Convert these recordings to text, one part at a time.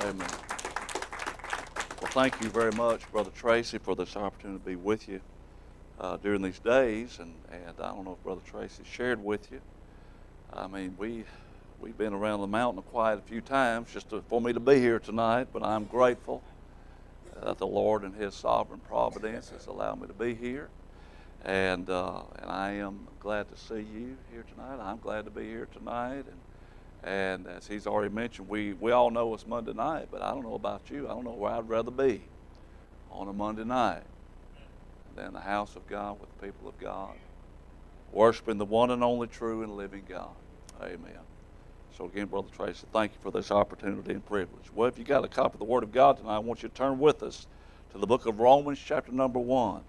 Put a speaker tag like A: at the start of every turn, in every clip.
A: Amen. Well, thank you very much, Brother Tracy, for this opportunity to be with you during these days. And I don't know if Brother Tracy shared with you. I mean, we've been around the mountain quite a few times for me to be here tonight, but I'm grateful that the Lord and His sovereign providence has allowed me to be here. And I am glad to see you here tonight. I'm glad to be here tonight. And as he's already mentioned, we all know it's Monday night, but I don't know about you. I don't know where I'd rather be on a Monday night than the house of God with the people of God, worshiping the one and only true and living God. Amen. So again, Brother Tracy, thank you for this opportunity and privilege. Well, if you got a copy of the Word of God tonight, I want you to turn with us to the book of Romans, chapter number 1.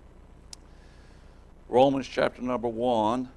A: Romans, chapter number 1.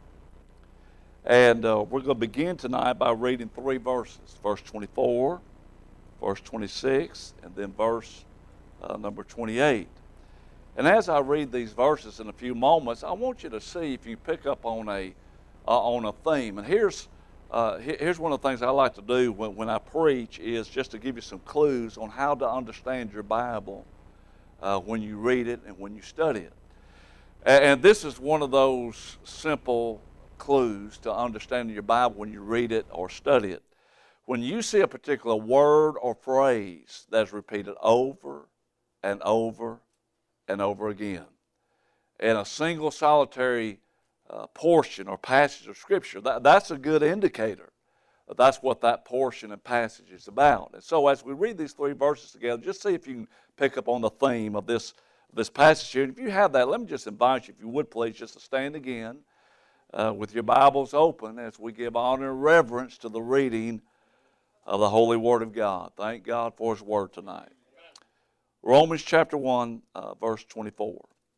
A: And we're going to begin tonight by reading 3 verses. Verse 24, verse 26, and then verse number 28. And as I read these verses in a few moments, I want you to see if you pick up on a theme. And here's one of the things I like to do when I preach is just to give you some clues on how to understand your Bible when you read it and when you study it. And this is one of those simple clues to understanding your Bible when you read it or study it. When you see a particular word or phrase that's repeated over and over and over again in a single solitary portion or passage of Scripture, that's a good indicator that that's what that portion and passage is about. And so as we read these 3 verses together, just see if you can pick up on the theme of this passage here. And if you have that, let me just invite you, if you would please, just to stand again with your Bibles open as we give honor and reverence to the reading of the Holy Word of God. Thank God for His Word tonight. Romans chapter 1, verse 24.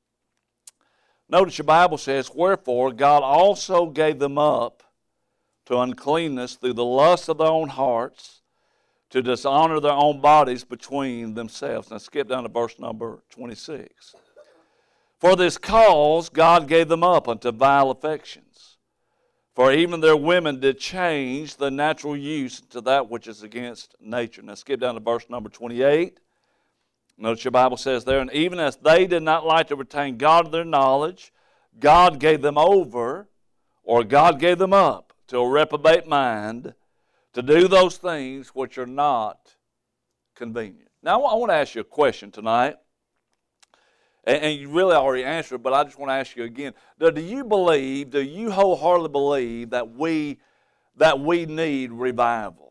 A: Notice your Bible says, "Wherefore God also gave them up to uncleanness through the lust of their own hearts, to dishonor their own bodies between themselves." Now skip down to verse number 26. "For this cause God gave them up unto vile affections. For even their women did change the natural use to that which is against nature." Now skip down to verse number 28. Notice your Bible says there, "And even as they did not like to retain God in their knowledge, God gave them over," or God gave them up, "to a reprobate mind, to do those things which are not convenient." Now I want to ask you a question tonight. And you really already answered, but I just want to ask you again. Do you wholeheartedly believe that we need revival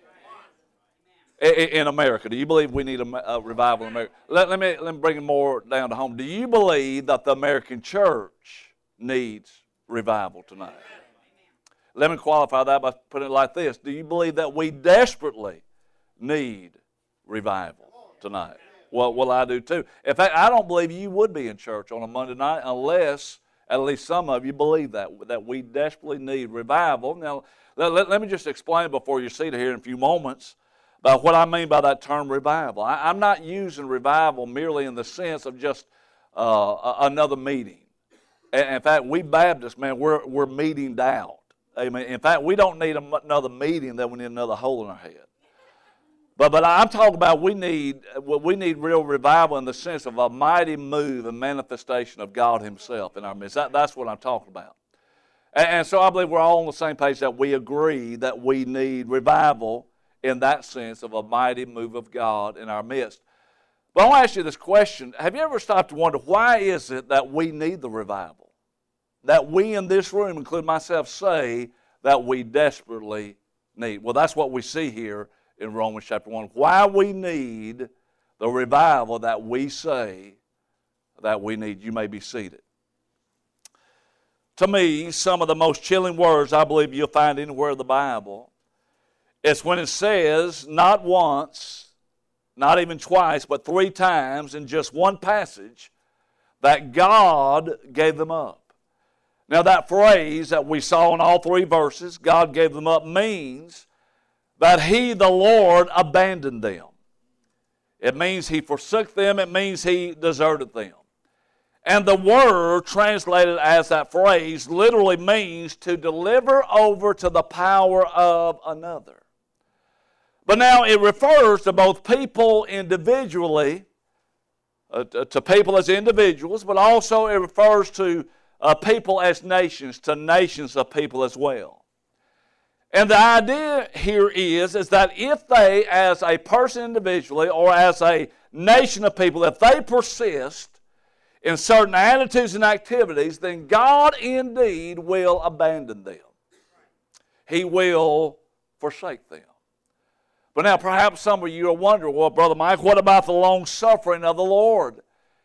A: in America? Do you believe we need a revival in America? Let me bring it more down to home. Do you believe that the American church needs revival tonight? Let me qualify that by putting it like this. Do you believe that we desperately need revival tonight? Well, I do too. In fact, I don't believe you would be in church on a Monday night unless at least some of you believe that we desperately need revival. Now, let me just explain before you see it here in a few moments about what I mean by that term revival. I'm not using revival merely in the sense of just another meeting. In fact, we Baptists, man, we're meetinged out. Amen. In fact, we don't need another meeting, that we need another hole in our head. But I'm talking about we need real revival in the sense of a mighty move and manifestation of God Himself in our midst. That's what I'm talking about. And so I believe we're all on the same page that we agree that we need revival in that sense of a mighty move of God in our midst. But I want to ask you this question. Have you ever stopped to wonder, why is it that we need the revival? That we in this room, including myself, say that we desperately need. Well, that's what we see here in Romans chapter 1. Why we need the revival that we say that we need. You may be seated. To me, some of the most chilling words I believe you'll find anywhere in the Bible is when it says, not once, not even twice, but 3 times in just one passage, that God gave them up. Now that phrase that we saw in all 3 verses, God gave them up, means that He, the Lord, abandoned them. It means He forsook them. It means He deserted them. And the word translated as that phrase literally means to deliver over to the power of another. But now it refers to both people individually, to people as individuals, but also it refers to people as nations, to nations of people as well. And the idea here is that if they, as a person individually or as a nation of people, if they persist in certain attitudes and activities, then God indeed will abandon them. He will forsake them. But now perhaps some of you are wondering, well, Brother Mike, what about the long suffering of the Lord?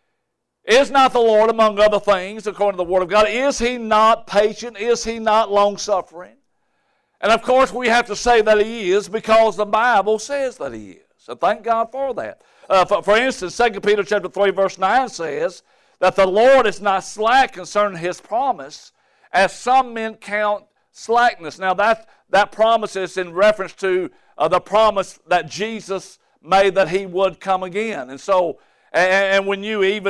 A: Is not the Lord, among other things, according to the Word of God, is He not patient? Is He not long suffering? And of course we have to say that He is because the Bible says that He is. So thank God for that. For instance, 2 Peter chapter 3 verse 9 says that the Lord is not slack concerning His promise, as some men count slackness. Now that promise is in reference to the promise that Jesus made that He would come again. And so, and when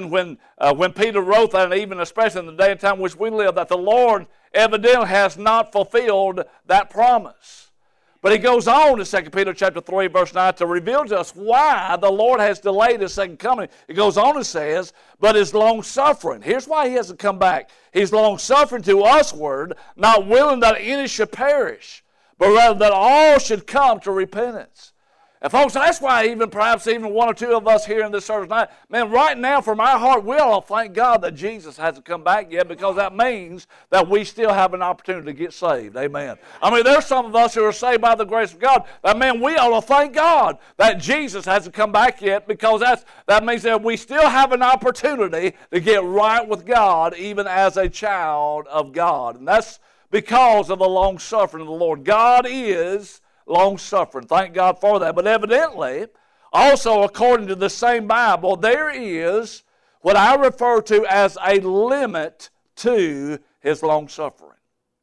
A: Peter wrote that, and even especially in the day and time in which we live, that the Lord evidently has not fulfilled that promise. But he goes on to 2 Peter chapter 3 verse 9 to reveal to us why the Lord has delayed His second coming. He goes on and says, but is long-suffering. Here's why He hasn't come back. He's long-suffering to usward, not willing that any should perish, but rather that all should come to repentance. And folks, that's why perhaps even one or two of us here in this service tonight, man, right now from our heart, we ought to thank God that Jesus hasn't come back yet, because that means that we still have an opportunity to get saved. Amen. I mean, there's some of us who are saved by the grace of God. That, man, we ought to thank God that Jesus hasn't come back yet, because that means that we still have an opportunity to get right with God, even as a child of God. And that's because of the long suffering of the Lord. God is long-suffering. Thank God for that. But evidently, also according to the same Bible, there is what I refer to as a limit to His long-suffering.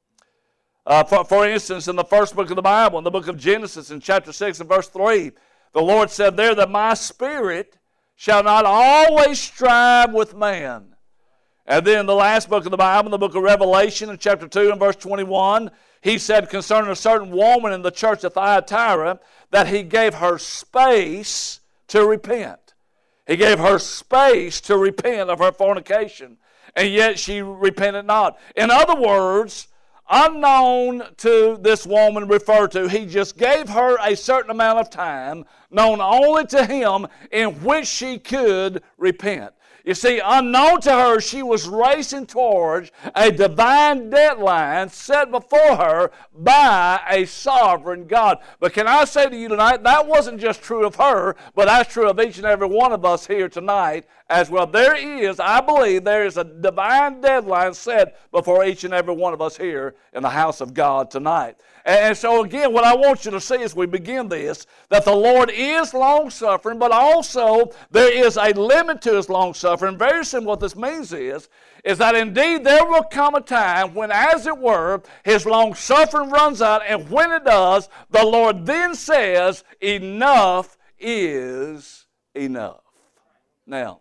A: For instance, in the first book of the Bible, in the book of Genesis, in chapter 6 and verse 3, the Lord said there that my spirit shall not always strive with man. And then in the last book of the Bible, in the book of Revelation, in chapter 2 and verse 21, He said concerning a certain woman in the church of Thyatira that He gave her space to repent. He gave her space to repent of her fornication, and yet she repented not. In other words, unknown to this woman referred to, He just gave her a certain amount of time, known only to Him, in which she could repent. You see, unknown to her, she was racing towards a divine deadline set before her by a sovereign God. But can I say to you tonight, that wasn't just true of her, but that's true of each and every one of us here tonight as well. I believe there is a divine deadline set before each and every one of us here in the house of God tonight. And so again, what I want you to see as we begin this, that the Lord is long-suffering, but also there is a limit to His long-suffering. Very simple, what this means is that indeed there will come a time when, as it were, His long-suffering runs out, and when it does, the Lord then says, enough is enough. Now,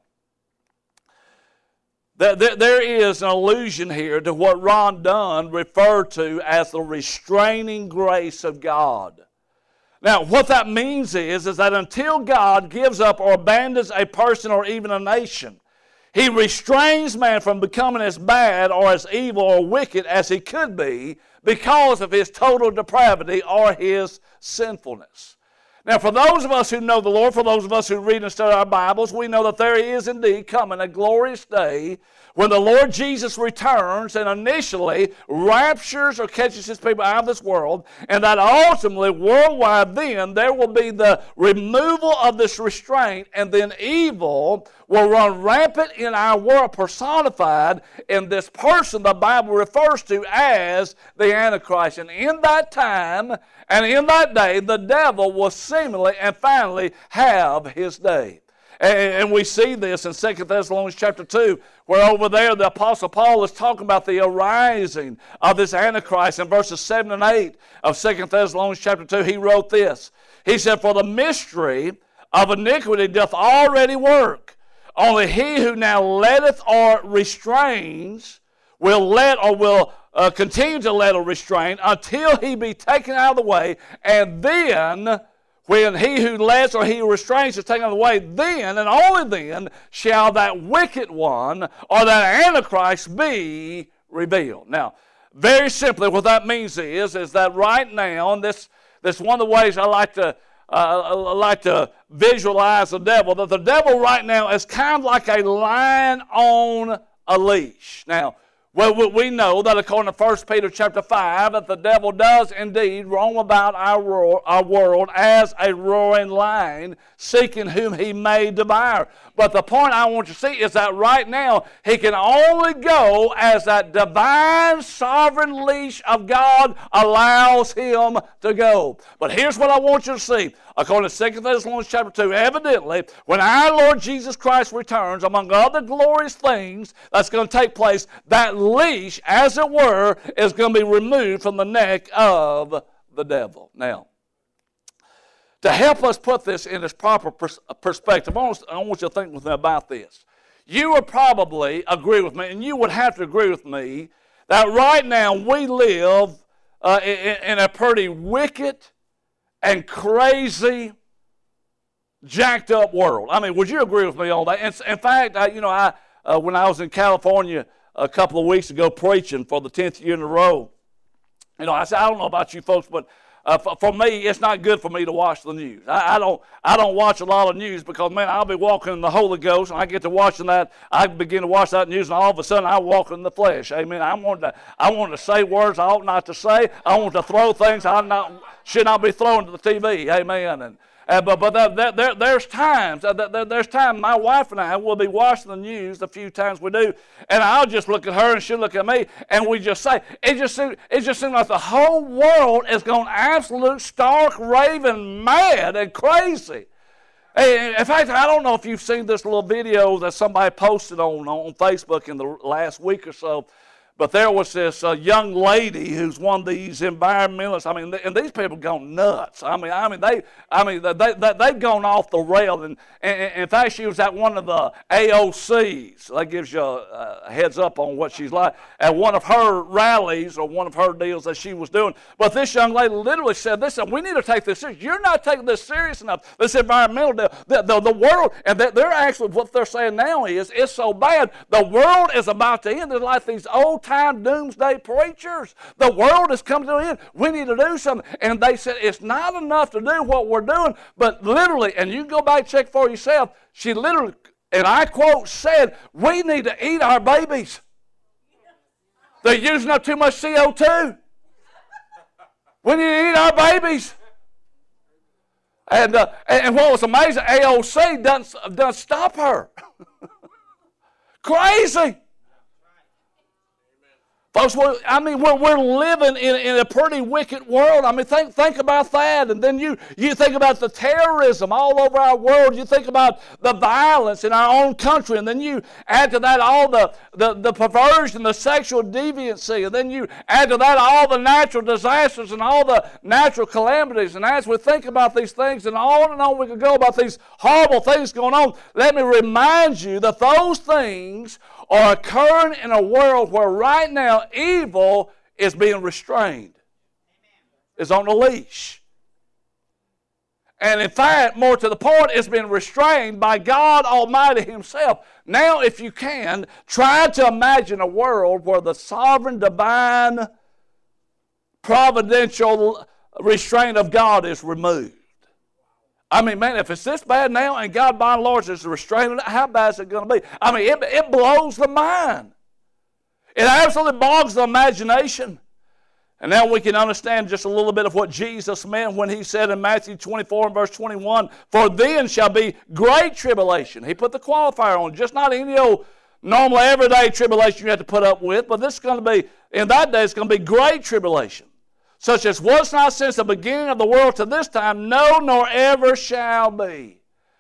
A: there is an allusion here to what Ron Dunn referred to as the restraining grace of God. Now, what that means is that until God gives up or abandons a person or even a nation, He restrains man from becoming as bad or as evil or wicked as he could be because of his total depravity or his sinfulness. Now, for those of us who know the Lord, for those of us who read and study our Bibles, we know that there is indeed coming a glorious day when the Lord Jesus returns and initially raptures or catches His people out of this world, and that ultimately, worldwide, then there will be the removal of this restraint, and then evil will run rampant in our world, personified in this person the Bible refers to as the Antichrist. And in that time and in that day, the devil will seemingly and finally have his day. And we see this in 2 Thessalonians chapter 2, where over there the Apostle Paul is talking about the arising of this Antichrist. In verses 7 and 8 of 2 Thessalonians chapter 2, he wrote this. He said, for the mystery of iniquity doth already work. Only he who now letteth or restrains will let or will continue to let or restrain until he be taken out of the way, and then When he who lets or he who restrains is taken away, then and only then shall that wicked one or that Antichrist be revealed. Now, very simply, what that means is that right now, and this one of the ways I like to visualize the devil, that the devil right now is kind of like a lion on a leash. Now, well, we know that according to 1 Peter chapter 5, that the devil does indeed roam about our world as a roaring lion, seeking whom he may devour. But the point I want you to see is that right now, he can only go as that divine sovereign leash of God allows him to go. But here's what I want you to see. According to 2 Thessalonians chapter 2, evidently, when our Lord Jesus Christ returns, among other glorious things that's going to take place, that leash, as it were, is going to be removed from the neck of the devil. Now, to help us put this in its proper perspective, I want you to think with me about this. You would probably agree with me, and you would have to agree with me, that right now we live in a pretty wicked and crazy, jacked up world. I mean, would you agree with me on that? In fact, when I was in California a couple of weeks ago preaching for the 10th year in a row, I said, I don't know about you folks, but for me, it's not good for me to watch the news. I don't watch a lot of news because, man, I'll be walking in the Holy Ghost, and I get to watching that. I begin to watch that news, and all of a sudden, I walk in the flesh. Amen. I want to say words I ought not to say. I want to throw things should not be thrown to the TV. Amen. But there's times. There's time my wife and I will be watching the news the few times we do, and I'll just look at her and she'll look at me, and we just say it just seems like the whole world is going absolute stark raving mad and crazy. In fact, I don't know if you've seen this little video that somebody posted on Facebook in the last week or so. But there was this young lady who's one of these environmentalists. I mean, and these people gone nuts. They've gone off the rail. And in fact, she was at one of the AOCs. That gives you a heads up on what she's like. At one of her rallies or one of her deals that she was doing. But this young lady literally said, "Listen, we need to take this serious. You're not taking this serious enough. This environmental deal, the world." And they're actually, what they're saying now is, it's so bad. The world is about to end. They're like these old-time doomsday preachers. The world is coming to an end. We need to do something. And they said it's not enough to do what we're doing, but literally, and you can go back and check for yourself, she literally, and I quote, said, "We need to eat our babies. They're using up too much CO2. We need to eat our babies." And what was amazing, AOC doesn't stop her. Crazy. Folks, we're living in a pretty wicked world. I mean, think about that. And then you think about the terrorism all over our world. You think about the violence in our own country. And then you add to that all the perversion, the sexual deviancy. And then you add to that all the natural disasters and all the natural calamities. And as we think about these things, and on we could go about these horrible things going on, let me remind you that those things are occurring in a world where right now evil is being restrained. Is on a leash. And in fact, more to the point, it's being restrained by God Almighty Himself. Now, if you can, try to imagine a world where the sovereign, divine, providential restraint of God is removed. I mean, man, if it's this bad now and God by and large is restraining it, how bad is it going to be? I mean, it blows the mind. It absolutely bogs the imagination. And now we can understand just a little bit of what Jesus meant when He said in Matthew 24 and verse 21, "For then shall be great tribulation." He put the qualifier on, just not any old normal everyday tribulation you have to put up with, but this is going to be, in that day, it's going to be great tribulation, such as was not since the beginning of the world to this time, no, nor ever shall be.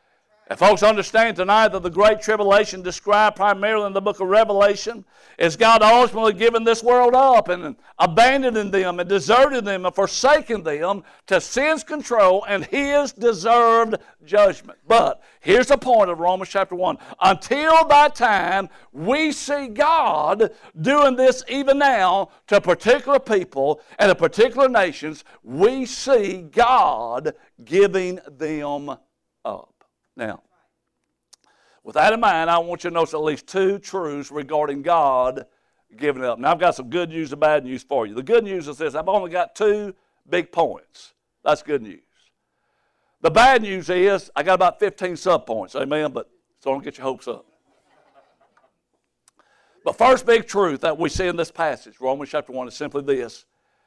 A: And folks, understand tonight that the Great Tribulation described primarily in the book of Revelation is God ultimately giving this world up and abandoning them and deserting them and forsaking them to sin's control and His deserved judgment. But here's the point of Romans chapter 1. Until that time, we see God doing this even now to particular people and to particular nations. We see God giving them up. Now, with that in mind, I want you to notice at least two truths regarding God giving up. Now, I've got some good news and bad news for you. The good news is this: I've only got two big points. That's good news. The bad news is I got about 15 subpoints, amen, but so don't get your hopes up. But first big truth that we see in this passage, Romans chapter 1, is simply this.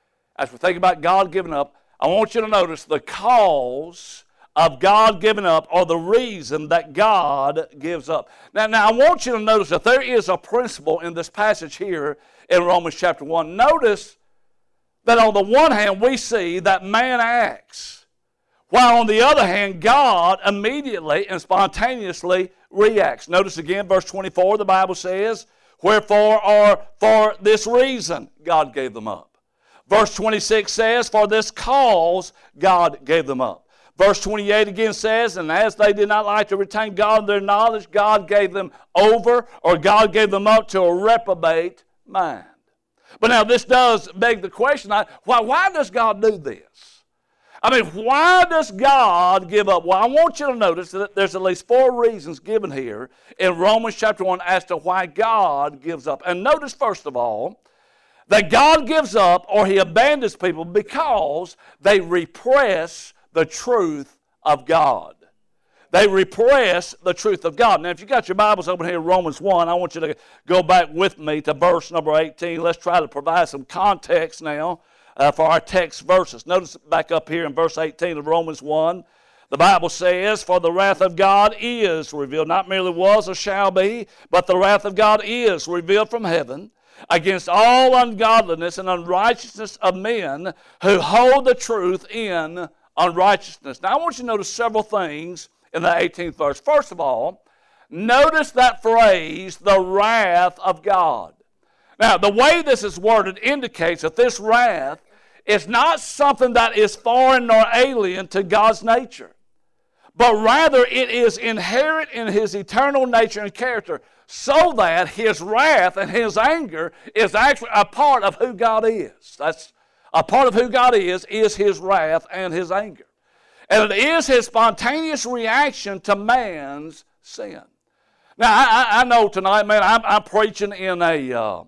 A: As we think about God giving up, I want you to notice the cause of God giving up, or the reason that God gives up. Now I want you to notice that there is a principle in this passage here in Romans chapter 1. Notice that on the one hand we see that man acts, while on the other hand God immediately and spontaneously reacts. Notice again verse 24, the Bible says, wherefore or for this reason God gave them up. Verse 26 says, for this cause God gave them up. Verse 28 again says, and as they did not like to retain God in their knowledge, God gave them over, or God gave them up to a reprobate mind. But now this does beg the question, why does God do this? I mean, why does God give up? Well, I want you to notice that there's at least four reasons given here in Romans chapter 1 as to why God gives up. And notice, first of all, that God gives up or He abandons people because they repress the truth of God. They repress the truth of God. Now, if you got your Bibles open here in Romans 1, I want you to go back with me to verse number 18. Let's try to provide some context now for our text verses. Notice back up here in verse 18 of Romans 1. The Bible says, for the wrath of God is revealed, not merely was or shall be, but the wrath of God is revealed from heaven against all ungodliness and unrighteousness of men who hold the truth in unrighteousness. Now, I want you to notice several things in the 18th verse. First of all, notice that phrase, the wrath of God. Now, the way this is worded indicates that this wrath is not something that is foreign nor alien to God's nature, but rather it is inherent in His eternal nature and character, so that His wrath and His anger is actually a part of who God is. That's a part of who God is His wrath and His anger. And it is His spontaneous reaction to man's sin. Now, I know tonight, man, I'm preaching in a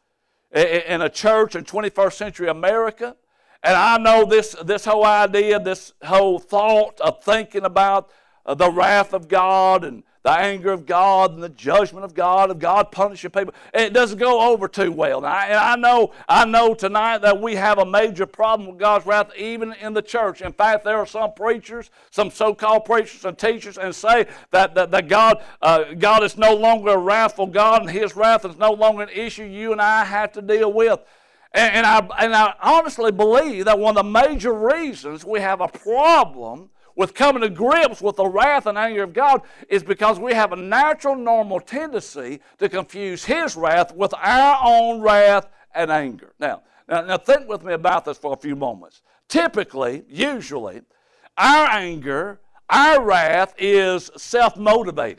A: church in 21st century America, and I know this whole idea, this whole thought of thinking about the wrath of God and the anger of God and the judgment of God punishing people. It doesn't go over too well. And I know tonight that we have a major problem with God's wrath even in the church. In fact, there are some preachers, some so-called preachers and teachers, and say that God is no longer a wrathful God, and His wrath is no longer an issue you and I have to deal with. And I honestly believe that one of the major reasons we have a problem with coming to grips with the wrath and anger of God is because we have a natural, normal tendency to confuse His wrath with our own wrath and anger. Now think with me about this for a few moments. Typically, usually, our anger, our wrath is self-motivated.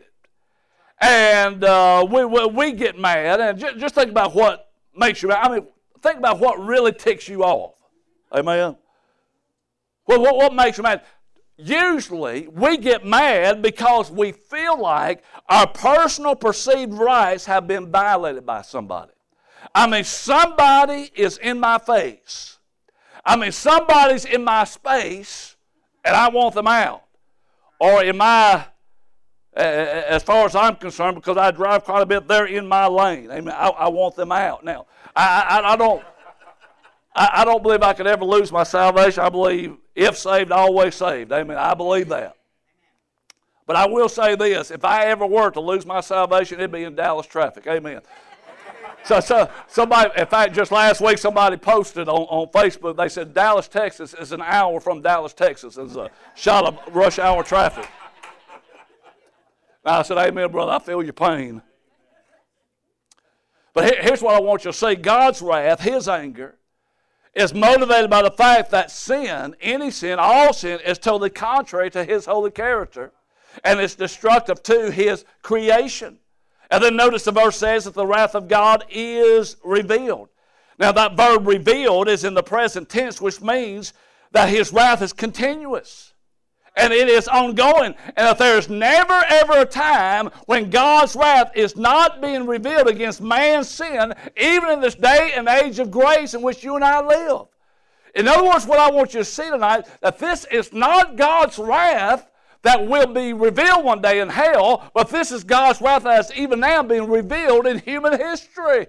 A: And we get mad, and just think about what makes you mad. I mean, think about what really ticks you off. Amen? Well, what makes you mad? Usually, we get mad because we feel like our personal perceived rights have been violated by somebody. I mean, somebody is in my face. I mean, somebody's in my space, and I want them out. Or am I, as far as I'm concerned, because I drive quite a bit, they're in my lane. Amen. I want them out. Now, I don't believe I could ever lose my salvation. I believe if saved, always saved. Amen. I believe that. But I will say this. If I ever were to lose my salvation, it'd be in Dallas traffic. Amen. So somebody, in fact, just last week somebody posted on Facebook, they said Dallas, Texas is an hour from Dallas, Texas. It's a shot of rush hour traffic. I said, amen, brother, I feel your pain. But here's what I want you to see. God's wrath, His anger, is motivated by the fact that sin, any sin, all sin, is totally contrary to His holy character, and it's destructive to His creation. And then notice the verse says that the wrath of God is revealed. Now that verb revealed is in the present tense, which means that His wrath is continuous. And it is ongoing. And if there is never ever a time when God's wrath is not being revealed against man's sin, even in this day and age of grace in which you and I live. In other words, what I want you to see tonight, that this is not God's wrath that will be revealed one day in hell, but this is God's wrath that is even now being revealed in human history.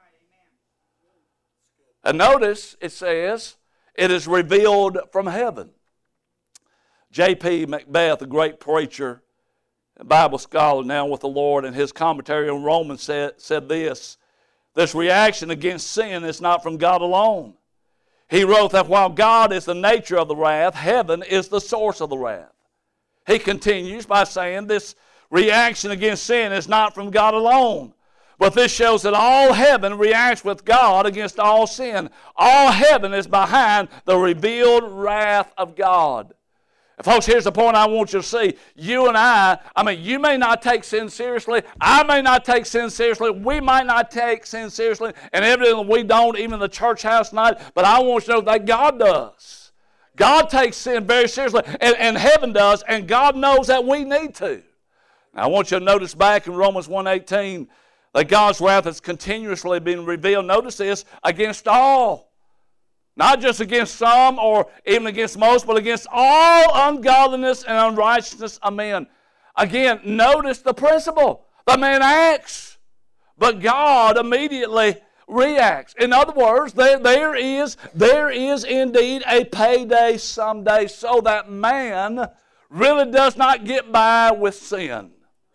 A: And notice it says, it is revealed from heaven. J.P. Macbeth, a great preacher, a Bible scholar now with the Lord, in his commentary on Romans said this reaction against sin is not from God alone. He wrote that while God is the nature of the wrath, heaven is the source of the wrath. He continues by saying this reaction against sin is not from God alone. But this shows that all heaven reacts with God against all sin. All heaven is behind the revealed wrath of God. And folks, here's the point I want you to see. You and I mean, you may not take sin seriously. I may not take sin seriously. We might not take sin seriously. And evidently we don't, even in the church house tonight. But I want you to know that God does. God takes sin very seriously. And heaven does. And God knows that we need to. Now, I want you to notice back in Romans 1:18 that God's wrath is continuously being revealed. Notice this, against all. Not just against some or even against most, but against all ungodliness and unrighteousness of men. Again, notice the principle. The man acts, but God immediately reacts. In other words, there is indeed a payday someday, so that man really does not get by with sin.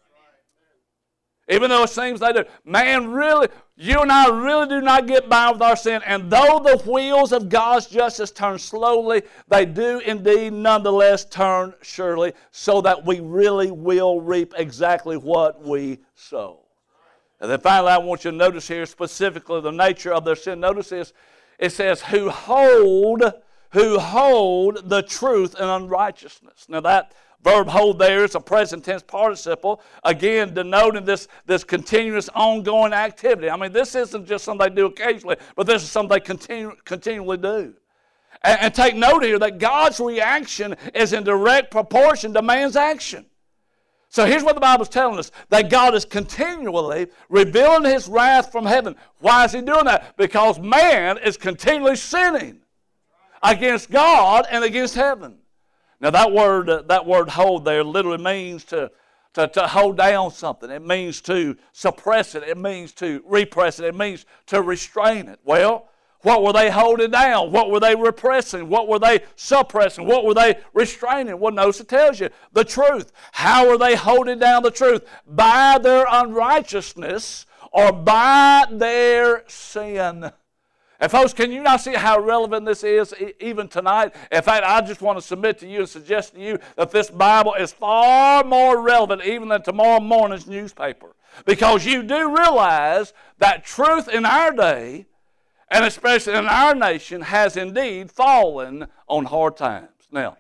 A: Even though it seems they do. Man, really, you and I really do not get by with our sin. And though the wheels of God's justice turn slowly, they do indeed nonetheless turn surely, so that we really will reap exactly what we sow. And then finally, I want you to notice here specifically the nature of their sin. Notice this. It says, who hold the truth in unrighteousness. Now that verb hold there is a present tense participle, again denoting this continuous ongoing activity. I mean, this isn't just something they do occasionally, but this is something they continually do. And take note here that God's reaction is in direct proportion to man's action. So here's what the Bible's telling us, that God is continually revealing His wrath from heaven. Why is He doing that? Because man is continually sinning against God and against heaven. Now that word hold there literally means to hold down something. It means to suppress it. It means to repress it. It means to restrain it. Well, what were they holding down? What were they repressing? What were they suppressing? What were they restraining? Well, notice it tells you the truth. How are they holding down the truth? By their unrighteousness or by their sin. And folks, can you not see how relevant this is even tonight? In fact, I just want to submit to you and suggest to you that this Bible is far more relevant even than tomorrow morning's newspaper. Because you do realize that truth in our day, and especially in our nation, has indeed fallen on hard times. Now,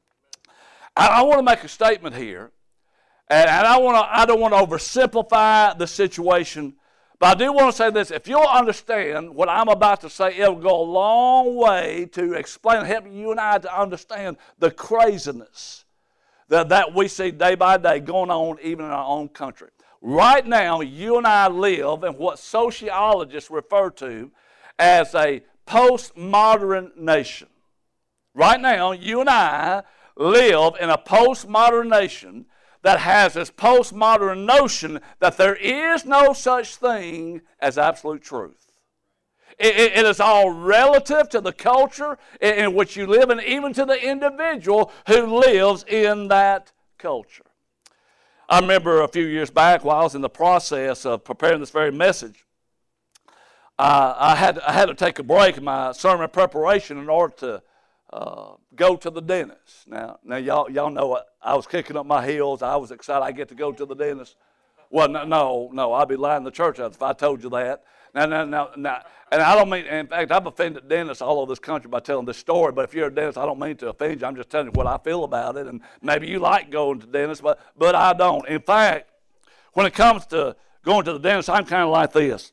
A: I want to make a statement here, and I don't want to oversimplify the situation. But I do want to say this. If you'll understand what I'm about to say, it'll go a long way to explain, help you and I to understand the craziness that we see day by day going on even in our own country. Right now, you and I live in what sociologists refer to as a postmodern nation. Right now, you and I live in a postmodern nation that has this postmodern notion that there is no such thing as absolute truth. It is all relative to the culture in which you live and even to the individual who lives in that culture. I remember a few years back while I was in the process of preparing this very message, I had to take a break in my sermon preparation in order to go to the dentist. Now y'all know I was kicking up my heels. I was excited I get to go to the dentist. Well, no, I'd be lying the church out if I told you that. Now, and I don't mean, in fact, I've offended dentists all over this country by telling this story, but if you're a dentist, I don't mean to offend you. I'm just telling you what I feel about it, and maybe you like going to dentists, but I don't. In fact, when it comes to going to the dentist, I'm kind of like this.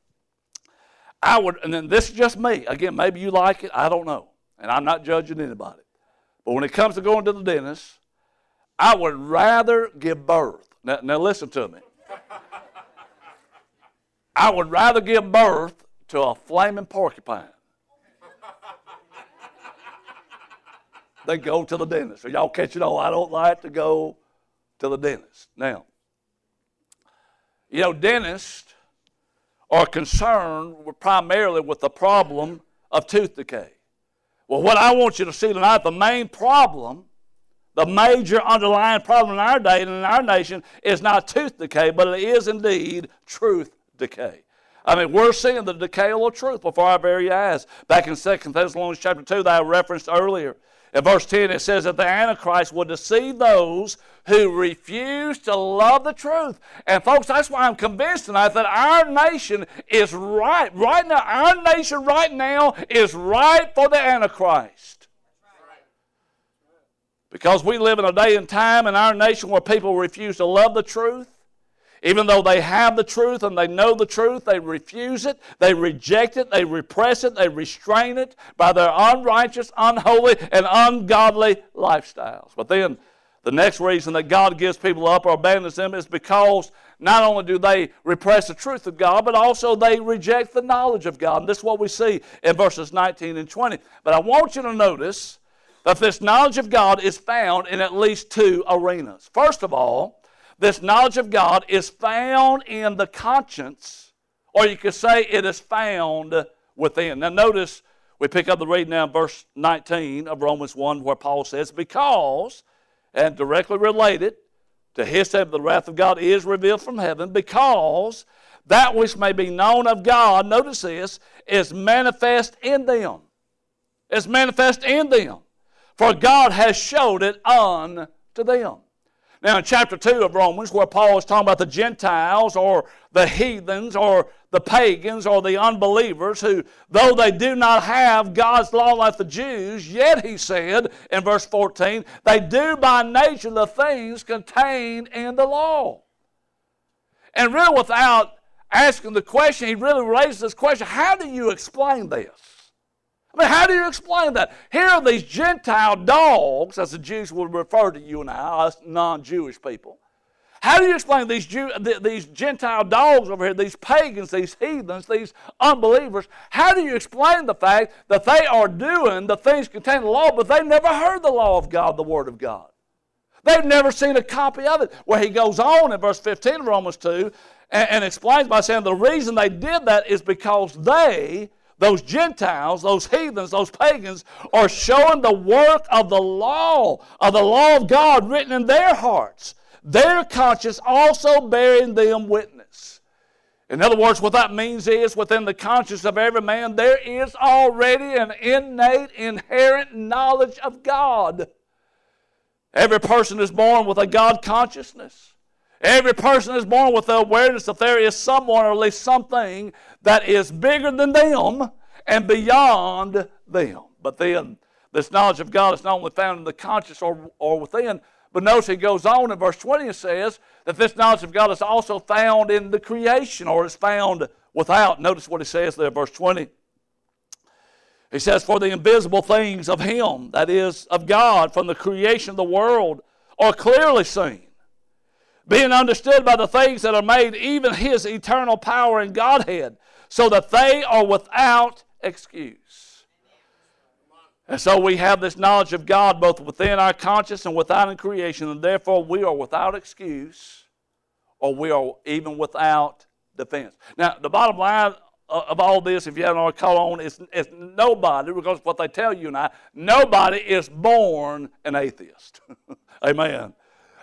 A: And then this is just me. Again, maybe you like it, I don't know, and I'm not judging anybody. But when it comes to going to the dentist, I would rather give birth. Now listen to me. I would rather give birth to a flaming porcupine than go to the dentist. So y'all catch it all. I don't like to go to the dentist. Now, dentists are concerned primarily with the problem of tooth decay. Well, what I want you to see tonight, the main problem, the major underlying problem in our day and in our nation is not tooth decay, but it is indeed truth decay. I mean, we're seeing the decay of truth before our very eyes. Back in 2 Thessalonians chapter 2 that I referenced earlier, in verse 10 it says that the Antichrist will deceive those who refuse to love the truth. And folks, that's why I'm convinced tonight that our nation is right. Right now, our nation right now is right for the Antichrist. Because we live in a day and time in our nation where people refuse to love the truth. Even though they have the truth and they know the truth, they refuse it, they reject it, they repress it, they restrain it by their unrighteous, unholy, and ungodly lifestyles. But then the next reason that God gives people up or abandons them is because not only do they repress the truth of God, but also they reject the knowledge of God. And this is what we see in verses 19 and 20. But I want you to notice that this knowledge of God is found in at least two arenas. First of all, this knowledge of God is found in the conscience, or you could say it is found within. Now notice, we pick up the reading now in verse 19 of Romans 1 where Paul says, because, and directly related to his statement, the wrath of God is revealed from heaven, because that which may be known of God, notice this, is manifest in them. It's manifest in them. For God has showed it unto them. Now in chapter 2 of Romans, where Paul is talking about the Gentiles or the heathens or the pagans or the unbelievers who, though they do not have God's law like the Jews, yet he said in verse 14, they do by nature the things contained in the law. And really without asking the question, he really raises this question, how do you explain this? I mean, how do you explain that? Here are these Gentile dogs, as the Jews would refer to you and I, us non-Jewish people. How do you explain these Gentile dogs over here, these pagans, these heathens, these unbelievers? How do you explain the fact that they are doing the things contained in the law, but they've never heard the law of God, the Word of God? They've never seen a copy of it. Where he goes on in verse 15 of Romans 2 and explains by saying the reason they did that is because those Gentiles, those heathens, those pagans, are showing the work of the law of God written in their hearts. Their conscience also bearing them witness. In other words, what that means is within the conscience of every man, there is already an innate, inherent knowledge of God. Every person is born with a God consciousness. Every person is born with the awareness that there is someone or at least something that is bigger than them and beyond them. But then this knowledge of God is not only found in the conscience or within, but notice he goes on in verse 20 and says that this knowledge of God is also found in the creation or is found without. Notice what he says there, verse 20. He says, for the invisible things of him, that is, of God, from the creation of the world, are clearly seen, being understood by the things that are made, even his eternal power and Godhead, so that they are without excuse. And so we have this knowledge of God both within our conscience and without in creation, and therefore we are without excuse, or we are even without defense. Now, the bottom line of all this, if you haven't already caught on, is nobody, regardless of what they tell you and I, nobody is born an atheist. Amen.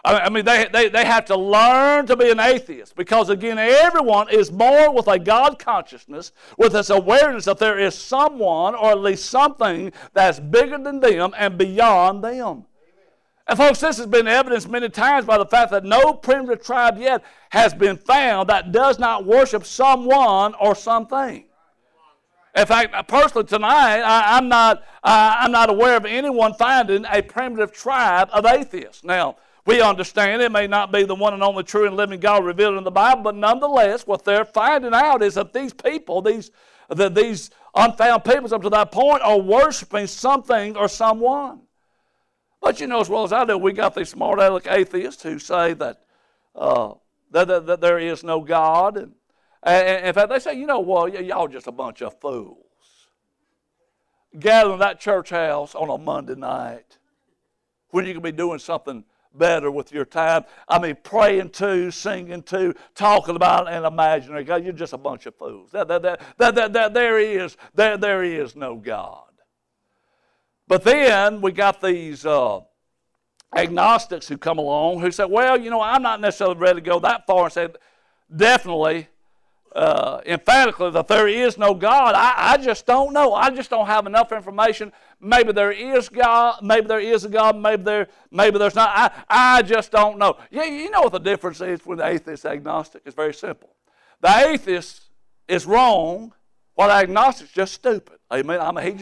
A: I mean, they have to learn to be an atheist because, again, everyone is born with a God consciousness, with this awareness that there is someone or at least something that's bigger than them and beyond them. And folks, this has been evidenced many times by the fact that no primitive tribe yet has been found that does not worship someone or something. In fact, personally tonight, I'm not aware of anyone finding a primitive tribe of atheists. Now, we understand it may not be the one and only true and living God revealed in the Bible, but nonetheless, what they're finding out is that these people, these unfound peoples up to that point, are worshiping something or someone. But you know as well as I do, we got these smart aleck atheists who say that there is no God. And in fact, they say, you know, well, y'all just a bunch of fools gathering that church house on a Monday night when you can be doing something better with your time. I mean, praying to, singing to, talking about and imagining God. You're just a bunch of fools. There is no God. But then we got these agnostics who come along who say, well, you know, I'm not necessarily ready to go that far and say definitely, emphatically that there is no God. I just don't know. I just don't have enough information. Maybe there is God. Maybe there is a God. Maybe there's not. I just don't know. Yeah, you know what the difference is between the atheist and agnostic? It's very simple. The atheist is wrong, while the agnostic is just stupid. Amen. I mean,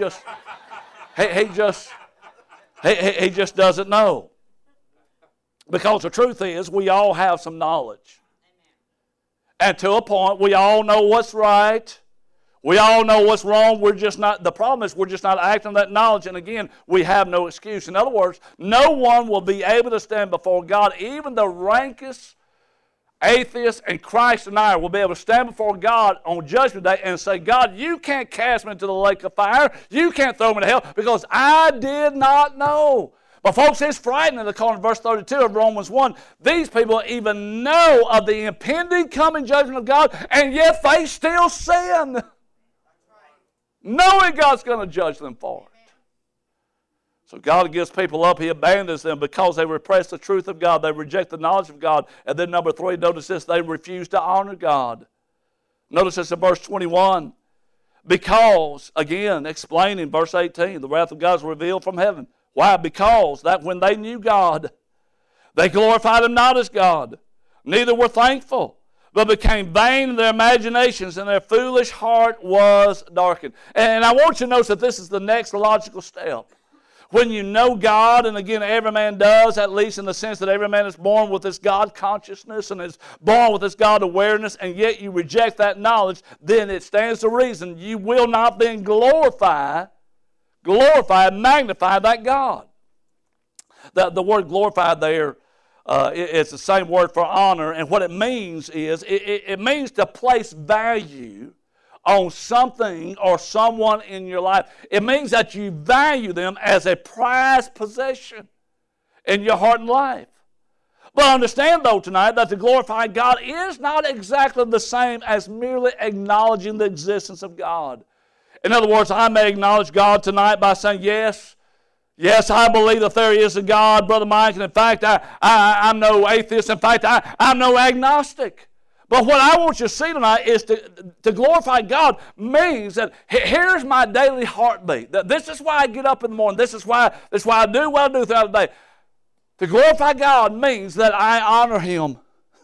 A: he just doesn't know. Because the truth is, we all have some knowledge. And to a point, we all know what's right. We all know what's wrong. The problem is we're just not acting on that knowledge. And again, we have no excuse. In other words, no one will be able to stand before God. Even the rankest atheist and Christ denier will be able to stand before God on Judgment Day and say, God, you can't cast me into the lake of fire. You can't throw me to hell because I did not know. But folks, it's frightening according to verse 32 of Romans 1. These people even know of the impending coming judgment of God, and yet they still sin. Knowing God's going to judge them for it. So God gives people up. He abandons them because they repress the truth of God. They reject the knowledge of God. And then number 3, notice this, they refuse to honor God. Notice this in verse 21. Because, again, explaining verse 18, the wrath of God is revealed from heaven. Why? Because that when they knew God, they glorified Him not as God, neither were thankful, but became vain in their imaginations, and their foolish heart was darkened. And I want you to notice that this is the next logical step. When you know God, and again, every man does, at least in the sense that every man is born with this God consciousness and is born with this God awareness, and yet you reject that knowledge, then it stands to reason you will not then glorify, magnify that God. The word glorified there, it's the same word for honor, and what it means is, it means to place value on something or someone in your life. It means that you value them as a prized possession in your heart and life. But understand, though, tonight that to glorify God is not exactly the same as merely acknowledging the existence of God. In other words, I may acknowledge God tonight by saying, yes, I believe that there is a God, Brother Mike, and in fact, I'm no atheist. In fact, I'm no agnostic. But what I want you to see tonight is to glorify God means that here's my daily heartbeat. This is why I get up in the morning. This is why I do what I do throughout the day. To glorify God means that I honor Him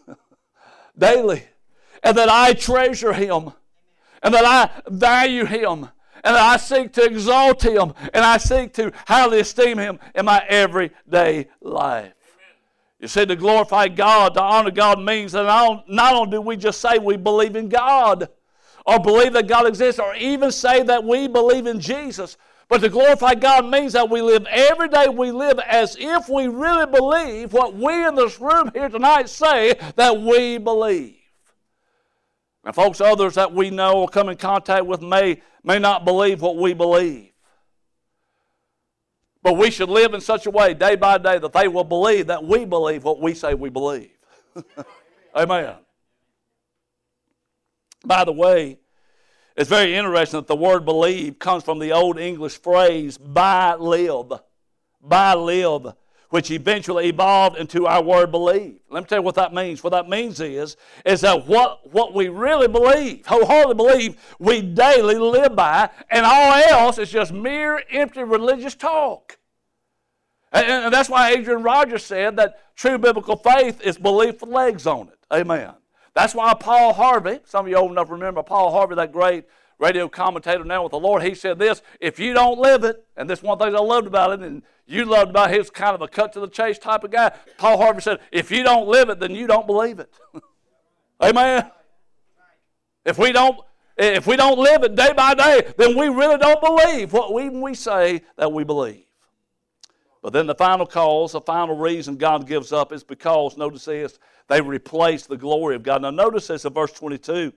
A: daily, and that I treasure Him, and that I value Him, and that I seek to exalt Him, and I seek to highly esteem Him in my everyday life. You see, to glorify God, to honor God means that not only do we just say we believe in God, or believe that God exists, or even say that we believe in Jesus, but to glorify God means that we live every day, we live as if we really believe what we in this room here tonight say that we believe. Now, folks, others that we know or come in contact with may not believe what we believe. But we should live in such a way, day by day, that they will believe that we believe what we say we believe. Amen. By the way, it's very interesting that the word believe comes from the Old English phrase, by live, which eventually evolved into our word believe. Let me tell you what that means. What that means is that what we really believe, wholeheartedly believe, we daily live by, and all else is just mere empty religious talk. And that's why Adrian Rogers said that true biblical faith is belief with legs on it. Amen. That's why Paul Harvey, some of you old enough to remember Paul Harvey, that great radio commentator now with the Lord, he said this: if you don't live it, and this is one of the things I loved about it, and you loved about it, he was kind of a cut-to-the-chase type of guy. Paul Harvey said, if you don't live it, then you don't believe it. Amen? If we don't live it day by day, then we really don't believe what we say that we believe. But then the final cause, the final reason God gives up is because, notice this, they replace the glory of God. Now notice this in verse 22.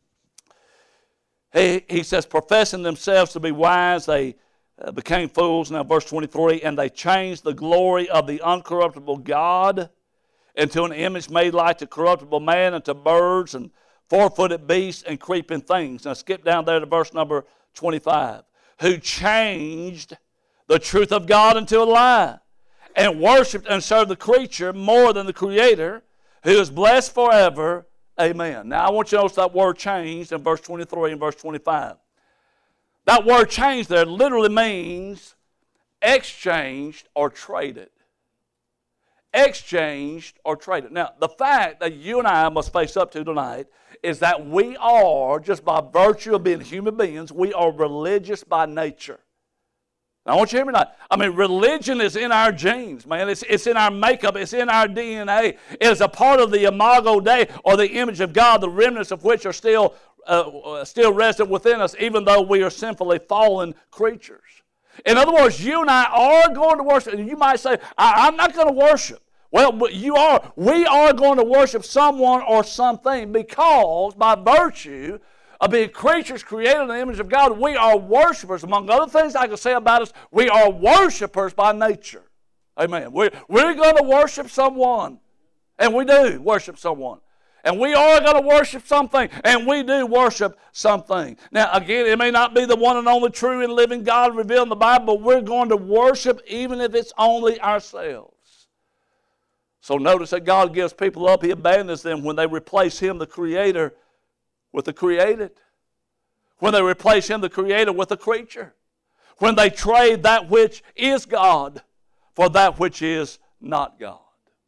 A: He says, professing themselves to be wise, they became fools. Now verse 23, and they changed the glory of the uncorruptible God into an image made like to corruptible man, and to birds and four-footed beasts and creeping things. Now skip down there to verse number 25. Who changed the truth of God into a lie, and worshipped and served the creature more than the Creator, who is blessed forever. Amen. Now I want you to notice that word changed in verse 23 and verse 25. That word changed there literally means exchanged or traded. Exchanged or traded. Now the fact that you and I must face up to tonight is that we are, just by virtue of being human beings, we are religious by nature. Now, I want you to hear me tonight. I mean, religion is in our genes, man. It's in our makeup. It's in our DNA. It is a part of the imago Dei, or the image of God, the remnants of which are still resident within us, even though we are sinfully fallen creatures. In other words, you and I are going to worship. And you might say, I'm not going to worship. Well, but you are. We are going to worship someone or something, because by virtue of being creatures created in the image of God, we are worshipers. Among other things I can say about us, we are worshipers by nature. Amen. We're going to worship someone. And we do worship someone. And we are going to worship something. And we do worship something. Now, again, it may not be the one and only true and living God revealed in the Bible, but we're going to worship even if it's only ourselves. So notice that God gives people up. He abandons them when they replace Him, the Creator, with the created. When they replace Him, the Creator, with the creature. When they trade that which is God for that which is not God.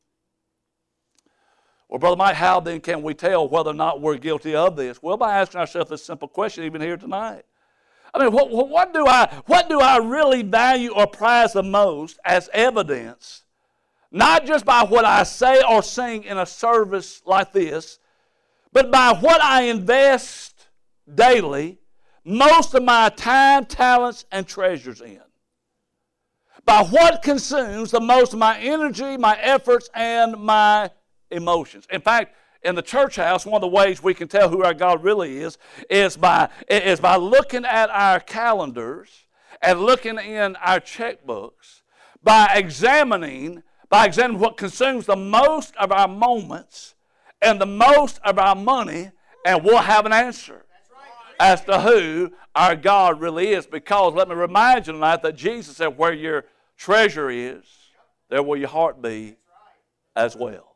A: Well, Brother Mike, how then can we tell whether or not we're guilty of this? Well, by asking ourselves this simple question even here tonight. I mean, what do I really value or prize the most as evidence, not just by what I say or sing in a service like this, but by what I invest daily most of my time, talents, and treasures in? By what consumes the most of my energy, my efforts, and my emotions? In fact, in the church house, one of the ways we can tell who our God really is by looking at our calendars and looking in our checkbooks, by examining what consumes the most of our moments and the most of our money, and we'll have an answer as to who our God really is. Because let me remind you tonight that Jesus said, where your treasure is, there will your heart be as well.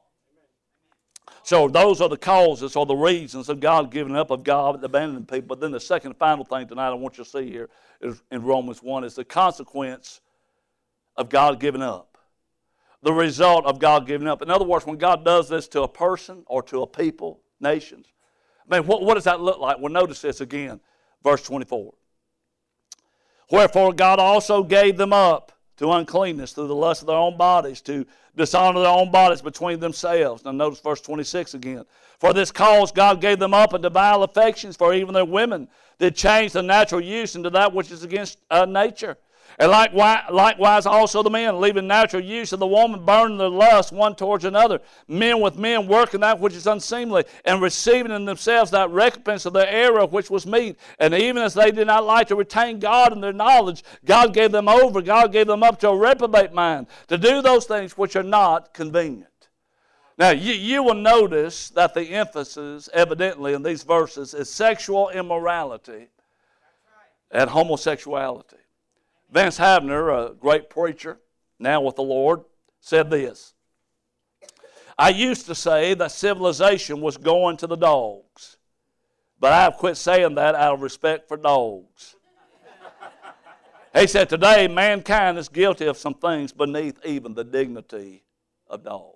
A: So those are the causes or the reasons of God giving up, of God abandoning people. But then the second and final thing tonight I want you to see here is in Romans 1 is the consequence of God giving up. The result of God giving up. In other words, when God does this to a person or to a people, nations, I mean, what does that look like? Well, notice this again, verse 24. Wherefore God also gave them up to uncleanness through the lust of their own bodies, to dishonor their own bodies between themselves. Now notice verse 26 again. For this cause God gave them up unto vile affections, for even their women did change the natural use into that which is against nature. And likewise also the men, leaving natural use of the woman, burning their lust one towards another. Men with men working that which is unseemly, and receiving in themselves that recompense of their error which was meet. And even as they did not like to retain God in their knowledge, God gave them over, God gave them up to a reprobate mind, to do those things which are not convenient. Now, you will notice that the emphasis, evidently, in these verses is sexual immorality and homosexuality. Vance Havner, a great preacher, now with the Lord, said this: I used to say that civilization was going to the dogs, but I've quit saying that out of respect for dogs. He said, today mankind is guilty of some things beneath even the dignity of dogs.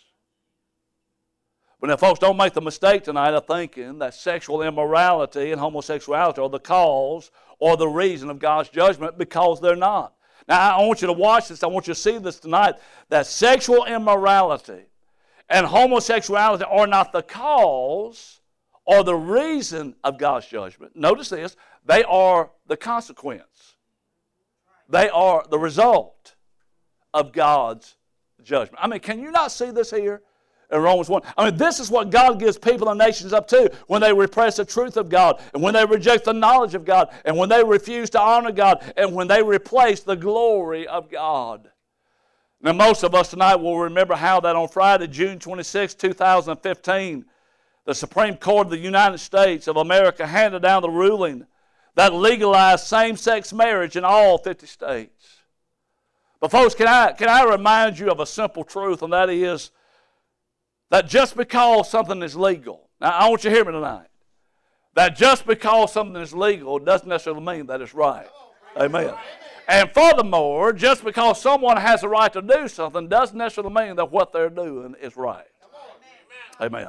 A: But now, folks, don't make the mistake tonight of thinking that sexual immorality and homosexuality are the cause or the reason of God's judgment, because they're not. Now, I want you to watch this. I want you to see this tonight, that sexual immorality and homosexuality are not the cause or the reason of God's judgment. Notice this. They are the consequence. They are the result of God's judgment. I mean, can you not see this here in Romans 1? I mean, this is what God gives people and nations up to when they repress the truth of God, and when they reject the knowledge of God, and when they refuse to honor God, and when they replace the glory of God. Now, most of us tonight will remember how that on Friday, June 26, 2015, the Supreme Court of the United States of America handed down the ruling that legalized same-sex marriage in all 50 states. But folks, can I remind you of a simple truth, and that is that just because something is legal, now I want you to hear me tonight, that just because something is legal doesn't necessarily mean that it's right. Amen. And furthermore, just because someone has a right to do something doesn't necessarily mean that what they're doing is right. Amen.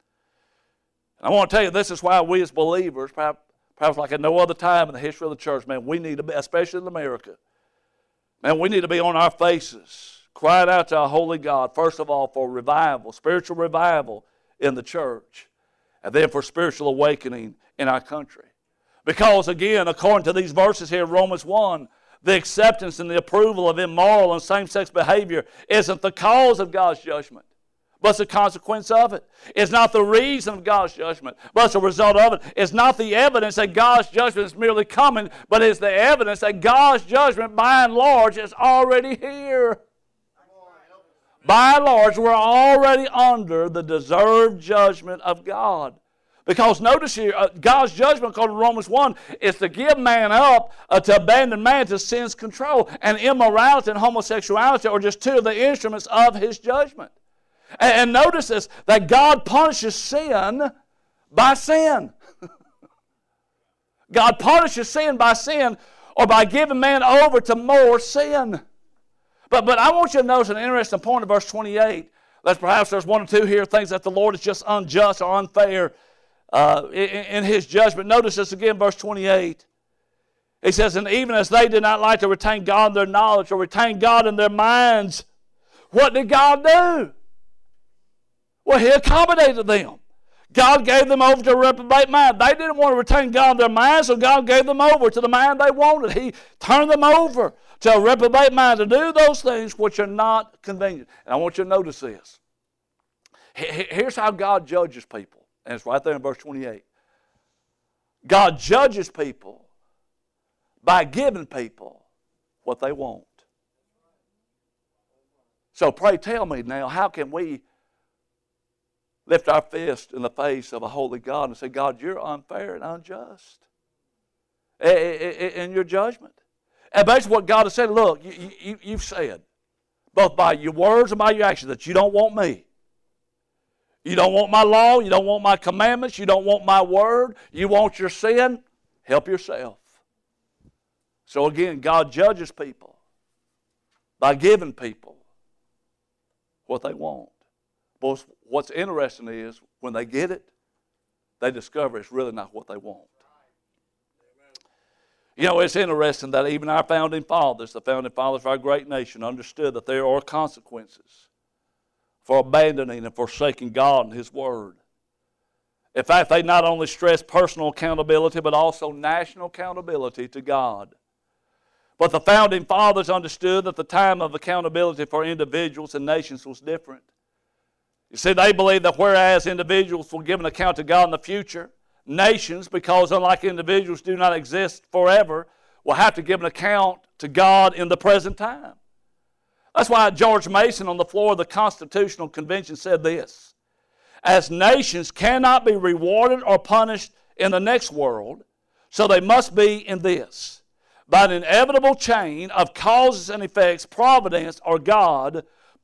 A: I want to tell you, this is why we as believers, perhaps like at no other time in the history of the church, man, we need to be, especially in America, man, we need to be on our faces, crying out to our holy God, first of all, for revival, spiritual revival in the church, and then for spiritual awakening in our country. Because, again, according to these verses here in Romans 1, the acceptance and the approval of immoral and same-sex behavior isn't the cause of God's judgment, but it's the consequence of it. It's not the reason of God's judgment, but it's a result of it. It's not the evidence that God's judgment is merely coming, but it's the evidence that God's judgment, by and large, is already here. By and large, we're already under the deserved judgment of God. Because notice here, God's judgment, according to Romans 1, is to give man up, to abandon man to sin's control. And immorality and homosexuality are just two of the instruments of His judgment. And notice this, that God punishes sin by sin. God punishes sin by sin, or by giving man over to more sin. But I want you to notice an interesting point in verse 28. That perhaps there's one or two here things that the Lord is just unjust or unfair in His judgment. Notice this again, verse 28. He says, and even as they did not like to retain God in their knowledge or retain God in their minds, what did God do? Well, He accommodated them. God gave them over to a reprobate mind. They didn't want to retain God in their minds, so God gave them over to the mind they wanted. He turned them over to a reprobate mind to do those things which are not convenient. And I want you to notice this. Here's how God judges people. And it's right there in verse 28. God judges people by giving people what they want. So pray tell me now, how can we lift our fist in the face of a holy God and say, God, you're unfair and unjust in your judgment? And basically what God has said, look, you've said, both by your words and by your actions, that you don't want me. You don't want my law. You don't want my commandments. You don't want my word. You want your sin. Help yourself. So again, God judges people by giving people what they want. But what's interesting is when they get it, they discover it's really not what they want. You know, it's interesting that even our founding fathers, the founding fathers of our great nation, understood that there are consequences for abandoning and forsaking God and His Word. In fact, they not only stressed personal accountability, but also national accountability to God. But the founding fathers understood that the time of accountability for individuals and nations was different. You see, they believed that whereas individuals will give an account to God in the future, nations, because unlike individuals do not exist forever, will have to give an account to God in the present time. That's why George Mason on the floor of the Constitutional Convention said this: as nations cannot be rewarded or punished in the next world, so they must be in this. By an inevitable chain of causes and effects, providence or God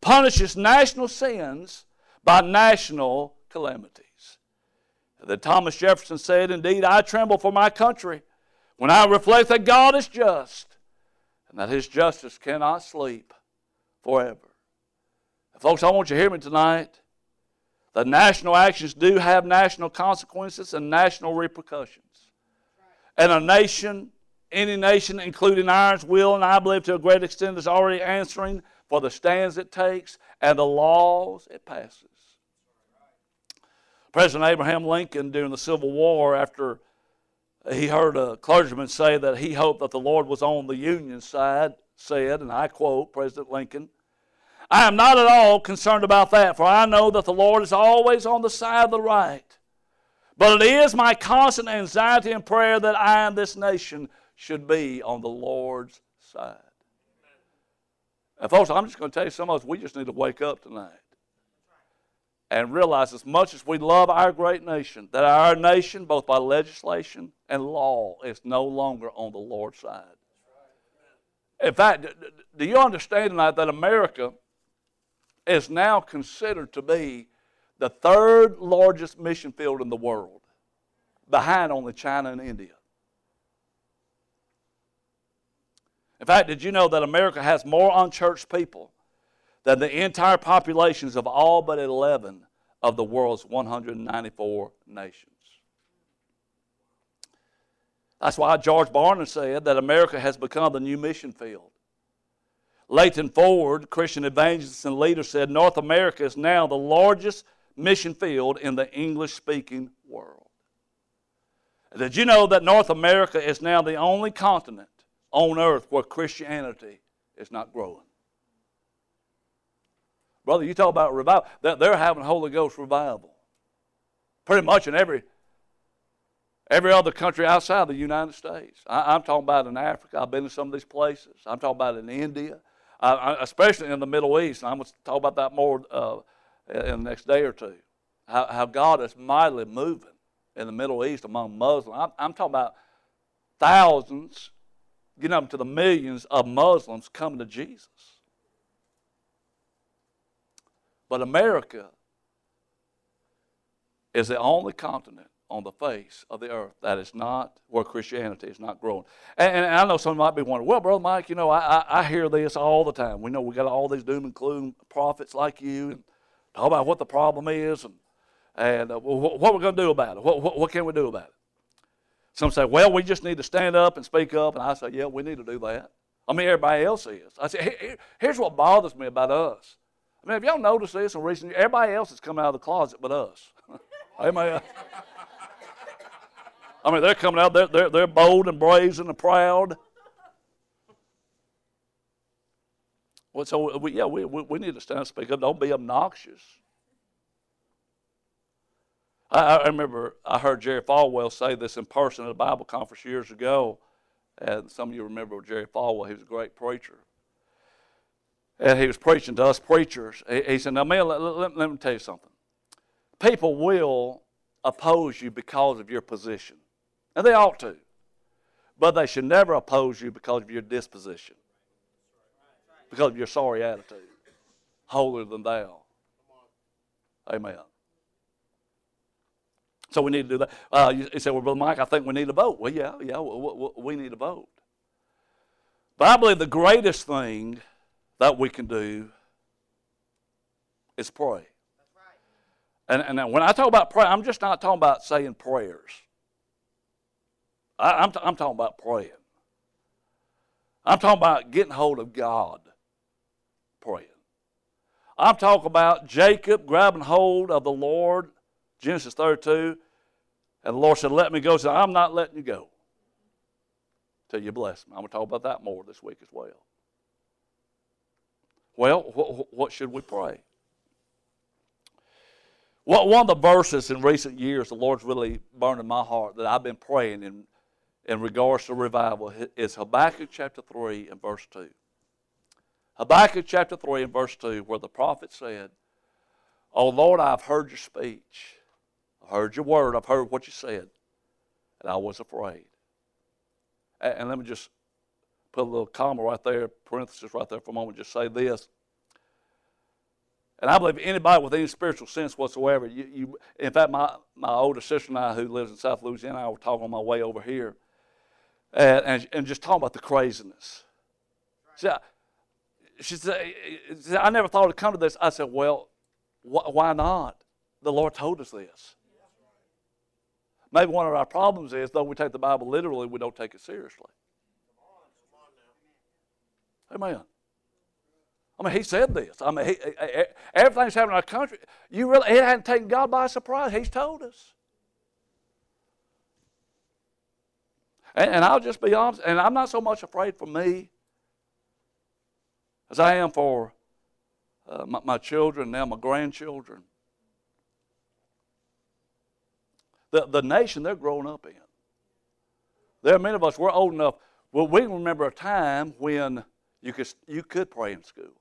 A: punishes national sins by national calamities. That Thomas Jefferson said, "Indeed, I tremble for my country when I reflect that God is just and that His justice cannot sleep forever." And folks, I want you to hear me tonight. The national actions do have national consequences and national repercussions. And a nation, any nation, including ours, will, and I believe to a great extent, is already answering for the stands it takes and the laws it passes. President Abraham Lincoln, during the Civil War, after he heard a clergyman say that he hoped that the Lord was on the Union side, said, and I quote President Lincoln, "I am not at all concerned about that, for I know that the Lord is always on the side of the right. But it is my constant anxiety and prayer that I and this nation should be on the Lord's side." And folks, I'm just going to tell you, some of us, we just need to wake up tonight and realize, as much as we love our great nation, that our nation, both by legislation and law, is no longer on the Lord's side. In fact, do you understand tonight that America is now considered to be the third largest mission field in the world, behind only China and India? In fact, did you know that America has more unchurched people than the entire populations of all but 11 of the world's 194 nations? That's why George Barna said that America has become the new mission field. Leighton Ford, Christian evangelist and leader, said North America is now the largest mission field in the English-speaking world. Did you know that North America is now the only continent on earth where Christianity is not growing? Brother, you talk about revival. They're having Holy Ghost revival pretty much in every other country outside the United States. I'm talking about in Africa. I've been to some of these places. I'm talking about in India, especially in the Middle East. And I'm going to talk about that more in the next day or two. How God is mightily moving in the Middle East among Muslims. I'm talking about thousands, getting up to the millions of Muslims coming to Jesus. But America is the only continent on the face of the earth that is not, where Christianity is not growing. And I know some might be wondering, well, Brother Mike, you know, I hear this all the time. We know we got all these doom and gloom prophets like you, and talk about what the problem is, and what we're going to do about it. What can we do about it? Some say, well, we just need to stand up and speak up. And I say, yeah, we need to do that. I mean, everybody else is. I say, here's what bothers me about us. I mean, have y'all noticed this in recent years? Everybody else has come out of the closet but us. Amen. I mean, they're coming out, they're bold and brazen and proud. Well, so, we need to stand and speak up. Don't be obnoxious. I remember I heard Jerry Falwell say this in person at a Bible conference years ago. And some of you remember Jerry Falwell. He was a great preacher. And he was preaching to us preachers. He said, now, man, let me tell you something. People will oppose you because of your position. And they ought to. But they should never oppose you because of your disposition. Because of your sorry attitude. Holier than thou. Amen. So we need to do that. You say, well, Brother Mike, I think we need a vote. Well, yeah, we need a vote. But I believe the greatest thing that we can do is pray. That's right. And when I talk about prayer, I'm just not talking about saying prayers. I'm talking about praying. I'm talking about getting hold of God, praying. I'm talking about Jacob grabbing hold of the Lord, Genesis 32, and the Lord said, let me go. He said, I'm not letting you go till you bless me. I'm going to talk about that more this week as well. Well, what should we pray? Well, one of the verses in recent years the Lord's really burned in my heart that I've been praying in regards to revival is Habakkuk chapter 3 and verse 2. Habakkuk chapter 3 and verse 2, where the prophet said, oh Lord, I've heard your speech. I've heard your word. I've heard what you said. And I was afraid. And let me just put a little comma right there, parenthesis right there for a moment, just say this. And I believe anybody with any spiritual sense whatsoever, in fact, my older sister and I, who lives in South Louisiana, I were talking on my way over here, and just talking about the craziness. She said, I never thought it'd come to this. I said, well, why not? The Lord told us this. Maybe one of our problems is, though we take the Bible literally, we don't take it seriously. Amen. I mean, he said this. I mean, everything's happening in our country. It hadn't taken God by surprise. He's told us. And I'll just be honest, and I'm not so much afraid for me as I am for my children, now my grandchildren. The nation they're growing up in. There are many of us, we're old enough, well, we can remember a time when you could pray in school.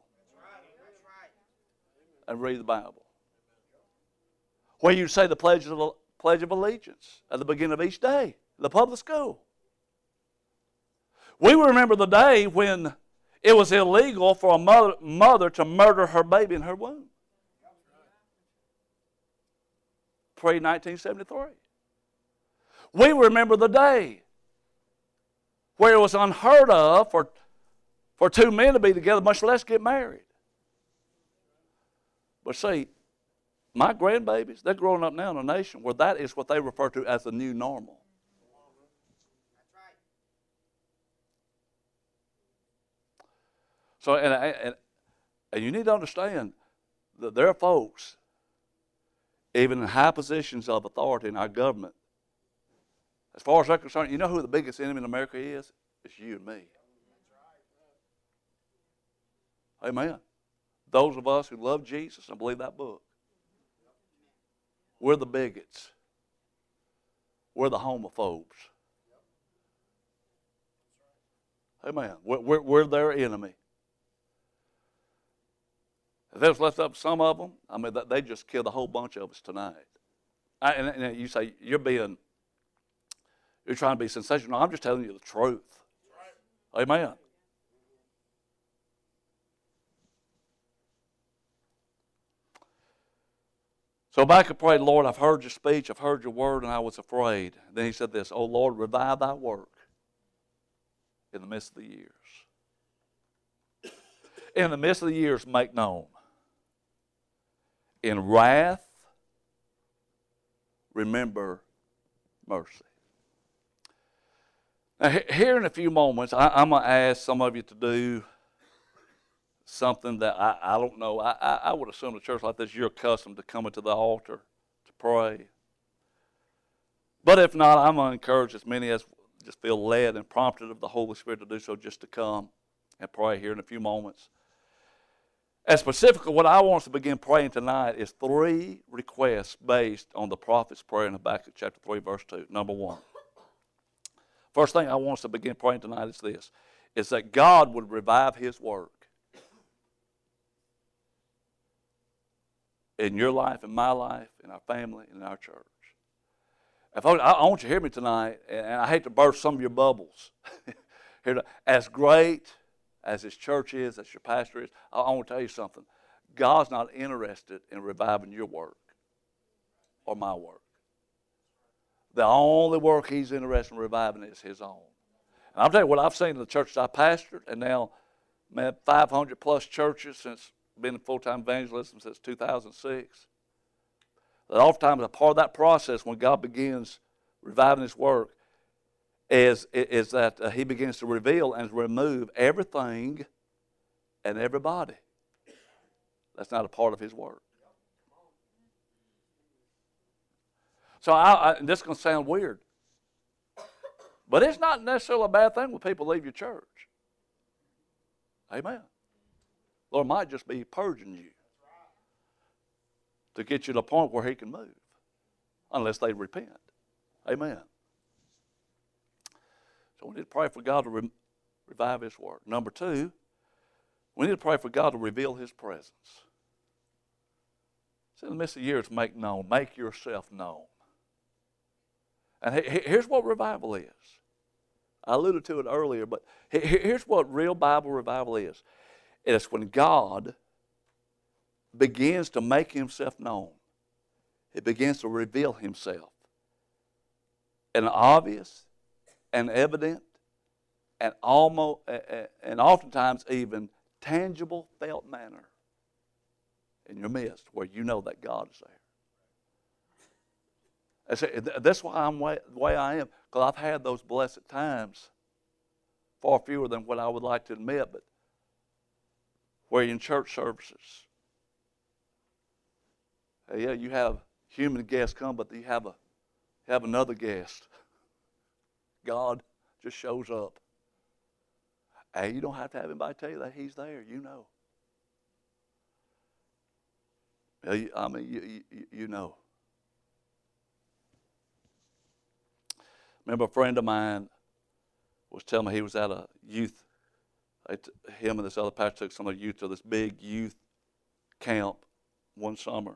A: And read the Bible. Where you say the Pledge of Allegiance at the beginning of each day, the public school. We remember the day when it was illegal for a mother to murder her baby in her womb. Pre-1973. We remember the day where it was unheard of for two men to be together, much less get married. But see, my grandbabies, they're growing up now in a nation where that is what they refer to as the new normal. So, and you need to understand that there are folks, even in high positions of authority in our government, as far as they're concerned, you know who the biggest enemy in America is? It's you and me. Amen. Those of us who love Jesus and believe that book. We're the bigots. We're the homophobes. Amen. We're their enemy. If it was left up to some of them, I mean, they just killed a whole bunch of us tonight. And you say, you're trying to be sensational. No, I'm just telling you the truth. Amen. So Habakkuk prayed, Lord, I've heard your speech, I've heard your word, and I was afraid. Then he said this, O Lord, revive thy work in the midst of the years. In the midst of the years, make known. In wrath, remember mercy. Now, here in a few moments, I'm going to ask some of you to do something that I don't know. I would assume a church like this, you're accustomed to coming to the altar to pray. But if not, I'm going to encourage as many as just feel led and prompted of the Holy Spirit to do so, just to come and pray here in a few moments. And specifically, what I want us to begin praying tonight is 3 requests based on the prophet's prayer in Habakkuk chapter 3, verse 2. Number 1. First thing I want us to begin praying tonight is this, is that God would revive his work in your life, in my life, in our family, in our church. If I want you to hear me tonight, and I hate to burst some of your bubbles. As great as this church is, as your pastor is, I want to tell you something. God's not interested in reviving your work or my work. The only work he's interested in reviving is his own. And I'll tell you what I've seen in the churches I pastored, and now, 500 plus churches since been a full-time evangelism since 2006. That oftentimes a part of that process when God begins reviving his work is that he begins to reveal and remove everything and everybody that's not a part of his work. So this is going to sound weird, but it's not necessarily a bad thing when people leave your church. Amen. Lord might just be purging you to get you to the point where he can move, unless they repent. Amen. So we need to pray for God to revive his work. Number 2, we need to pray for God to reveal his presence. So in the midst of years, make known. Make yourself known. And here's what revival is. I alluded to it earlier, but here's what real Bible revival is. It's when God begins to make himself known. He begins to reveal himself in an obvious and evident and almost and oftentimes even tangible, felt manner in your midst, where you know that God is there. That's why I'm the way I am, because I've had those blessed times, far fewer than what I would like to admit, but where in church services, yeah, you have human guests come, but you have another guest. God just shows up. And you don't have to have anybody tell you that He's there. You know. I mean, you know. Remember, a friend of mine was telling me he was at a youth. Him and this other pastor took some of the youth to this big youth camp one summer.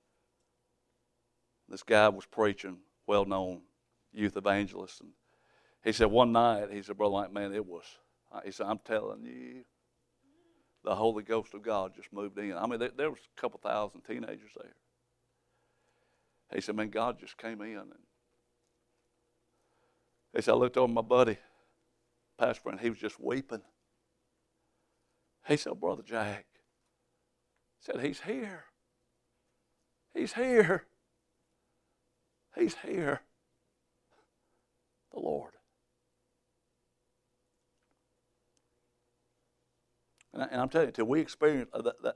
A: This guy was preaching, well-known youth evangelist, and he said one night, he said, Brother Mike, man, he said, I'm telling you, the Holy Ghost of God just moved in. I mean, there was a couple thousand teenagers there. He said, man, God just came in. And he said, I looked over my buddy, pastor friend, he was just weeping. He said, Brother Jack, he said, He's here. He's here. He's here. The Lord. And I'm telling you, till we experience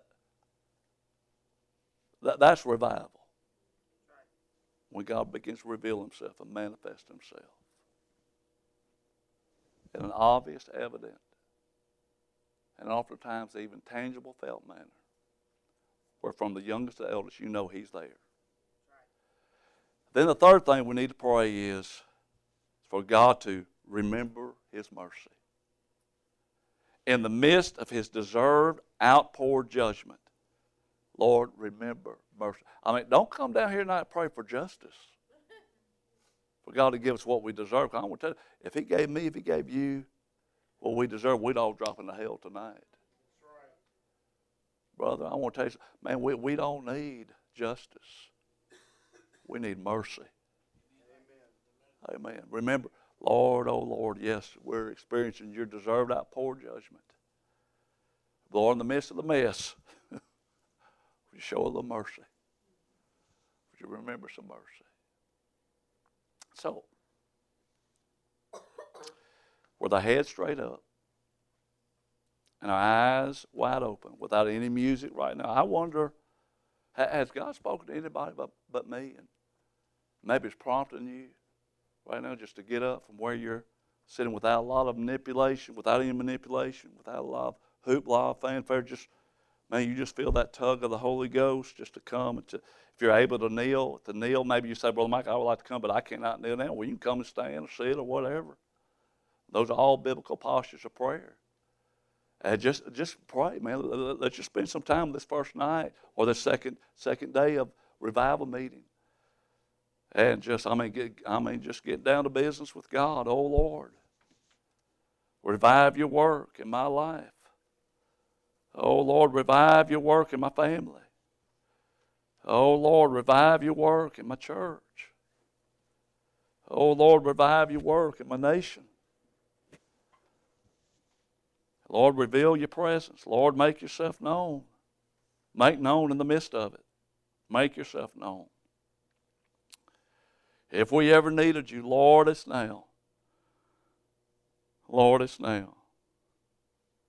A: that's revival. When God begins to reveal Himself and manifest Himself in an obvious, evident, and oftentimes even tangible, felt manner, where from the youngest to the eldest, you know He's there. Then the third thing we need to pray is for God to remember His mercy. In the midst of His deserved outpoured judgment, Lord, remember mercy. I mean, don't come down here tonight and pray for justice. For God to give us what we deserve. I want to tell you, if He gave me, if He gave you what we deserve, we'd all drop into hell tonight. That's right. Brother, I want to tell you, man, we don't need justice. We need mercy. Amen. Amen. Remember, Lord, oh Lord, yes, we're experiencing your deserved outpoured judgment. Lord, in the midst of the mess, would you show a little mercy? Would you remember some mercy? So, with our heads straight up and our eyes wide open, without any music right now, I wonder, has God spoken to anybody but me? And maybe it's prompting you right now just to get up from where you're sitting without a lot of manipulation, without any manipulation, without a lot of hoopla, fanfare. Just, man, you just feel that tug of the Holy Ghost just to come. And if you're able to kneel, maybe you say, Brother Mike, I would like to come, but I cannot kneel now. Well, you can come and stand or sit or whatever. Those are all biblical postures of prayer. And just pray, man. Let's just spend some time this first night or the second day of revival meeting. And just get down to business with God. Oh, Lord, revive your work in my life. Oh, Lord, revive your work in my family. Oh, Lord, revive your work in my church. Oh, Lord, revive your work in my nation. Lord, reveal your presence. Lord, make yourself known. Make known in the midst of it. Make yourself known. If we ever needed you, Lord, it's now. Lord, it's now.